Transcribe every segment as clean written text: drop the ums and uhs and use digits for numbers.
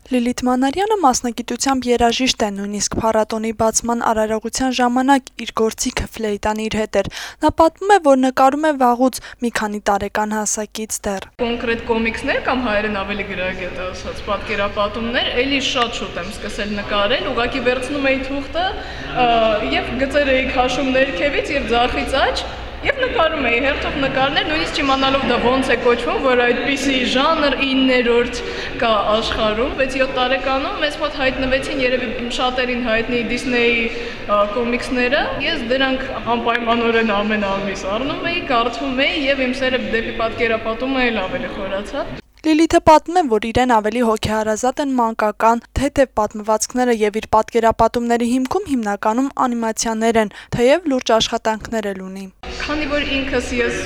Լիլիթ Մանարյանը մասնագիտությամբ երաժիշտ է, նույնիսկ փառատոնի բացման արարողության ժամանակ իր գործիքը ֆլեյտան իր հետ էր։ Նա պատմում է, որ նկարում է վաղուց, մի քանի տարեկան հասակից դեռ։ Կոնկրետ կոմիքսներ կամ հայերեն ավելի գրագետ ասած պատկերապատումներ, էլի շատ շուտ եմ սկսել նկարել, ուղղակի վերցնում էի թուղթը եւ գծեր էի քաշում ներքևից եւ ձախից աջ Եվ նկարում էի, հերթով նկարներ, նույնիսկ չիմանալով դա ոնց է կոչվում, որ այդպիսի ժանր 9-րդ կա աշխարհում, 6-7 տարեկանում մեզ մոտ հայտնվեցին երևի շատերին հայտնի Դիսնեյի կոմիքսները, ես դրանք անպայմանորեն ամեն ամիս առնում էի, կարդում էի եւ իմ սերը դեպի պատկերապատումը էլ ավելի խորացավ։ Լիլիթը պատմում է, որ իրեն ավելի հոգեհարազատ են մանկական, թեթև պատմվածքները եւ իր պատկերապատումների հիմքում հիմնականում անիմացիաներ են, թեև լուրջ աշխատանքներ էլ ունի։ Քանի որ ինքս ես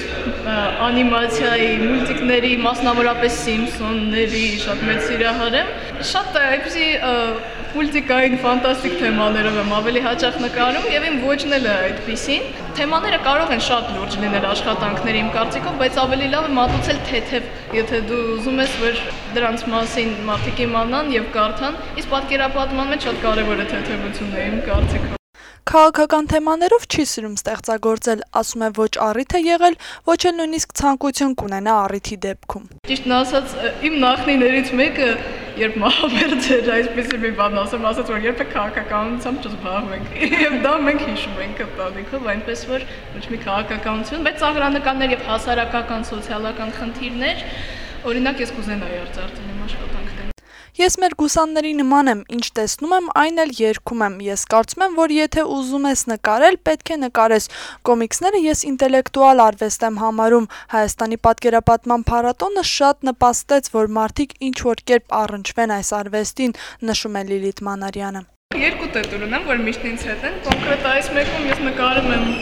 անիմացիայի, մուլտիկների, մասնավորապես Սիմփսոնների շատ մեծ սիրահար եմ, շատ այդպիսի մուլտիկային ֆանտաստիկ թեմաներով եմ ավելի հաճախ նկարում եւ իմ ոճն էլ է այդպիսին։ Թեմաները կարող են շատ լուրջ լինել աշխատանքների իմ կարծիքով, բայց ավելի լավ է մատուցել թեթև, եթե դու ուզում ես, որ դրանց մասին մարդիկ իմանան եւ կարդան, իսկ պատկերապատման մեջ շատ կարեւոր է թեթևությունն է իմ կարծիքով։ Քաղաքական թեմաներով չի սիրում ստեղծագործել, ասում է ոչ առիթ է եղել, ոչ էլ նույնիսկ ցանկություն կունենա առիթի դեպքում։ Ճիշտն ասած, իմ նախնիներից մեկը, երբ Մահամերձ էր այսպեսի մի բան ասաց, որ երբեք քաղաքականությամբ չզբաղվենք։ Եվ դա մենք հիշում ենք ընտանիքով, այնպես որ ոչ մի քաղաքականություն, բայց ծաղրանականներ եւ հասարակական, սոցիալական խնդիրներ, օրինակ ես կուզենայի արծարծել իմ աշխատանքները։ Ես մեր գուսանների նման եմ, ինչ տեսնում եմ, այն էլ երգում եմ։ Ես կարծում եմ, որ եթե ուզում ես նկարել, պետք է նկարես։ Կոմիքսները ես ինտելեկտուալ արվեստ եմ համարում։ Հայաստանի պատկերապատման փառատոնը շատ նպաստեց, որ մարդիկ ինչ-որ կերպ առնչվեն այս արվեստին, նշում է Լիլիթ Մանարյանը։ Երկու տետուր ունեմ, որ միշտ ինձ հետ են։ Կոնկրետ այս մեկում ես նկարում եմ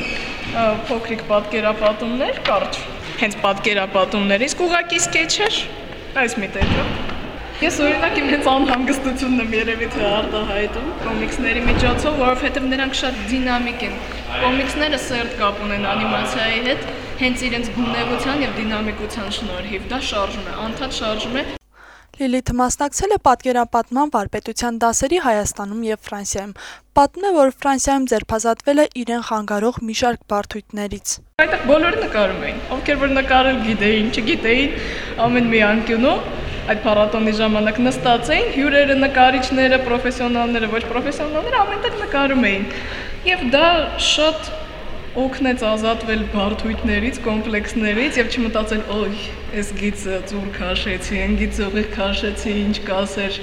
փոքրիկ պատկերապատումներ, կարճ, հենց պատկերապատումներ, իսկ ուղղակի սկեչեր, այս մի տետուր։ Ես օրինակ իմ հենց անհանգստությունն եմ երևի թե արտահայտում կոմիքսների միջոցով, որովհետև նրանք շատ դինամիկ են։ Կոմիքսները սերտ կապ ունեն անիմացիայի հետ, հենց իրենց գունեղության եւ դինամիկության շնորհիվ։ Դա շարժում է, անդադ շարժում է։ Լիլիթը մասնակցել է պատկերապատման վարպետության դասերի Հայաստանում եւ Ֆրանսիայում։ Պատմում է, որ Ֆրանսիայում ձերբազատվել է իրեն խանգարող մի շարք բարդույթներից։ Այդտեղ բոլորը նկարում էին, ովքեր որ նկարել գիտեին, չգիտեին, ամեն մի անկյունում այդ փառատոնի ժամանակ նստած էին, հյուրերը, նկարիչները, պրոֆեսիոնալները, ոչ պրոֆեսիոնալները ամենտեղ նկարում էին։ Եվ դա շատ օգնեց ազատվել բարդույթներից, կոմպլեքսներից եւ չմտածել, օй, այս գիծը ծուր քաշեցի, այն գիծը ուղիղ քաշեցի, ինչ կասեր։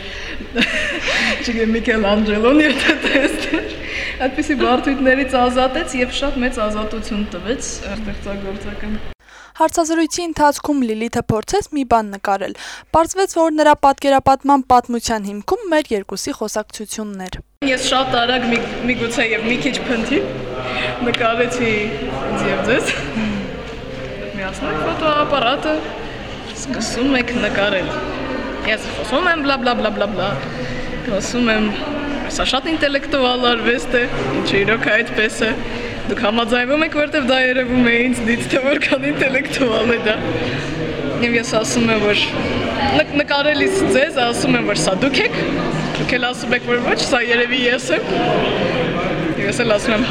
Չգիտեմ, Միքելանջելոն եթե տեսներ։ Այդպիսի բարդույթներից ազատեց եւ շատ մեծ ազատություն տվեց ստեղծագործական։ Հարցազրույցի ընթացքում Լիլիթը փորձեց մի բան նկարել։ Պարզվեց, որ նրա պատկերապատման պատմության հիմքում մեր երկուսի խոսակցությունն էր։ Ես շատ արագ միգուցե եւ մի քիչ փնթի նկարեցի ինձ եւ ձեզ։ Միացնենք ֆոտոապարատը, սկսում եք նկարել։ Ես խոսում եմ բլա բլա բլա բլա բլա։ Խոսում եմ, սա շատ ինտելեկտուալ արվեստ է, ինչը իրոք այդպես է։ Դուք համաձայնվում եք, որտեվ դա երևում է ինձնից, թե որքան ինտելեկտուալ է դա։ Եվ ես ասում եմ, որ նկարելիս ձեզ ասում եմ, որ սա դուք եք, դուք էլ ասում եք, որ ոչ, սա երևի ես եմ։ Եվ ես էլ ասում եմ,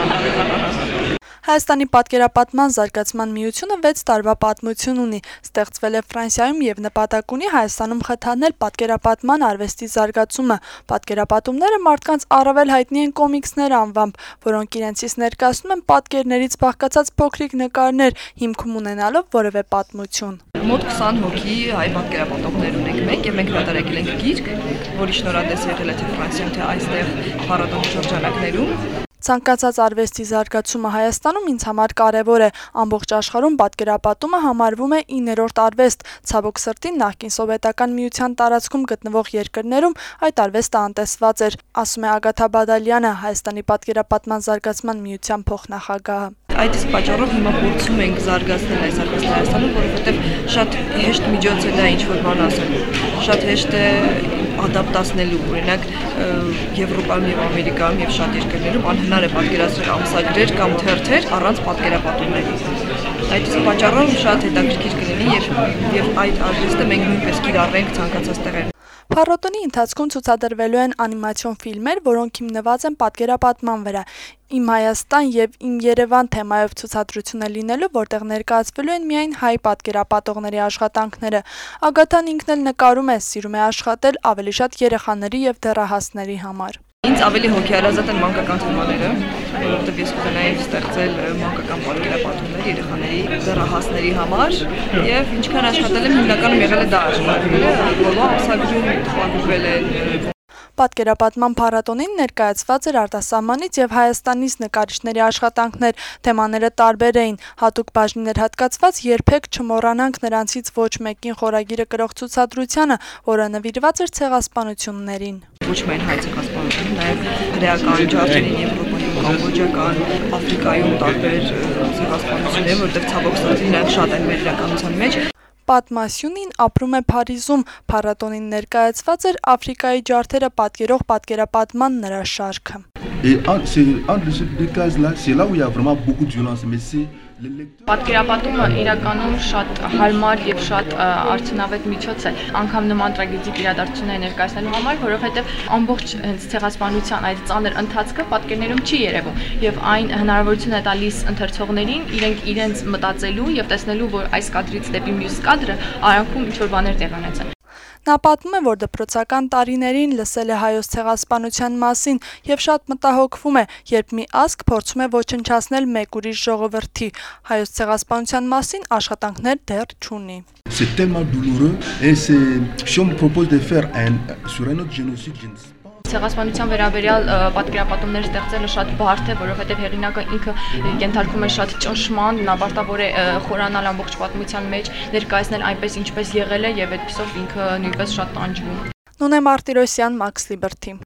հա։ Հայաստանի պատկերապատման զարգացման միությունը 6 տարվա պատմություն ունի, ստեղծվել է Ֆրանսիայում եւ նպատակ ունի Հայաստանում խթանել պատկերապատման արվեստի զարգացումը։ Պատկերապատումները մարդկանց առավել հայտնի են կոմիքսներ անվամբ, որոնք իրենցից ներկայացնում են պատկերներից բաղկացած փոքրիկ նկարներ, հիմքում ունենալով որևէ պատմություն։ Մոտ 20 հոգի հայ պատկերապատողներ ունենք մենք եւ մենք հրատարակել ենք գիրք, որի շնորհանդես եղել է թե Ֆրանսիայում, թե այստեղ փառատոնի շրջանակներում։ Ցանկացած արվեստի զարգացումը Հայաստանում ինձ համար կարևոր է։ Ամբողջ աշխարհում պատկերապատումը համարվում է 9-րդ արվեստ։ Ցավոք սրտի նախկին սովետական միության տարածքում գտնվող երկրներում այդ արվեստը անտեսված էր, ասում է Ագաթա Բադալյանը, Հայաստանի պատկերապատման զարգացման միության փոխնախագահը։ Այդ իսկ պատճառով հիմա փորձում ենք զարգացնել այս արվեստը Հայաստանում, որովհետև շատ հեշտ միջոց է դա ինչ-որ բան ասել։ Շատ հեշտ է ադապտացնելու, օրինակ Եվրոպայում եւ Ամերիկայում եւ շատ երկրներում անհնար է պատկերացնել ամսագրեր կամ թերթեր առանց պատկերապատումների։ Այդ իսկ պատճառով շատ հետաքրքիր կլինի եւ այդ արվեստը մենք նույնպես կիրառենք ցանկացած տեղերում։ Փառատոնի ընթացքում ցուցադրվելու են անիմացիոն ֆիլմեր, որոնք հիմնված են պատկերապատման վրա։ Իմ Հայաստան եւ Իմ Երևան թեմայով ցուցադրություն է լինելու, որտեղ ներկայացվելու են միայն հայ պատկերապատողների աշխատանքները։ Ագաթան ինքն էլ նկարում է, սիրում է աշխատել ավելի շատ երեխաների եւ դեռահասների համար։ Ինձ ավելի հոգեարազատ են մանկական թեմաները, որովհետև ես կուզենայի ստեղծել մանկական պատկերապատումներ երեխաների, դեռահասների համար եւ ինչքան աշխատել եմ հիմնականում եղել է դա աշխատել, բոլոր ամսագրում տպագրվել են։ Պատկերապատման փառատոնին ներկայացված էր արտասահմանից եւ Հայաստանից նկարիչների աշխատանքներ, թեմաները տարբեր էին, հատուկ բաժիններ հատկացված երբեք չմոռանանք նրանցից ոչ մեկին խորագիրը կրող ցուցադրությանը, որը նվիրված էր ցեղասպանություններին։ Ոչ միայն հայ ցեղասպանություն, նաեւ հրեական ջարդերին Եվրոպայում, Կամբոջական, Աֆրիկայում տարբեր ցեղասպանություններ, որտեղ ցավոք սրտի նաեւ շատ են մեր իրականության մեջ։ Պատմասյունին ապրում է Փարիզում, փառատոնին ներկայացված էր Աֆրիկայի ջարդերը պատկերող պատկերապատման նրա շարքը։ Պատկերապատումը իրականում շատ հարմար եւ շատ արդյունավետ միջոց է անգամ նման տրագեդիկ իրադարձություններ ներկայացնելու համար, որովհետեւ ամբողջ հենց ցեղասպանության այդ ծանր ընթացքը պատկերներում չի երևում եւ այն հնարավորություն է տալիս ընթերցողներին իրենց մտածելու եւ տեսնելու, որ այս կադրից դեպի մյուս կադրը արանքում ինչ-որ բաներ տեղ ունեցան։ Նա պատմում է, որ դպրոցական տարիներին լսել է հայոց ցեղասպանության մասին եւ շատ մտահոգվում է, երբ մի ազգ փորձում է ոչնչացնել մեկ ուրիշ ժողովրդի։ Հայոց ցեղասպանության մասին աշխատանքներ դեռ չունի։ C'est tellement douloureux et si on me propose de faire sur un autre génocide, je ne sais pas. Ցեղասպանության վերաբերյալ պատկերապատումներ ստեղծելը շատ բարդ է, որովհետև հեղինակը ինքը ենթարկում է շատ ճնշման, նա պարտավոր է խորանալ ամբողջ պատմության մեջ, ներկայացնել այնպես ինչպես եղել է եւ այդպիսով ինքը նույնպես շատ տանջվում։ Նոնե Մարտիրոսյան, Max Liberty։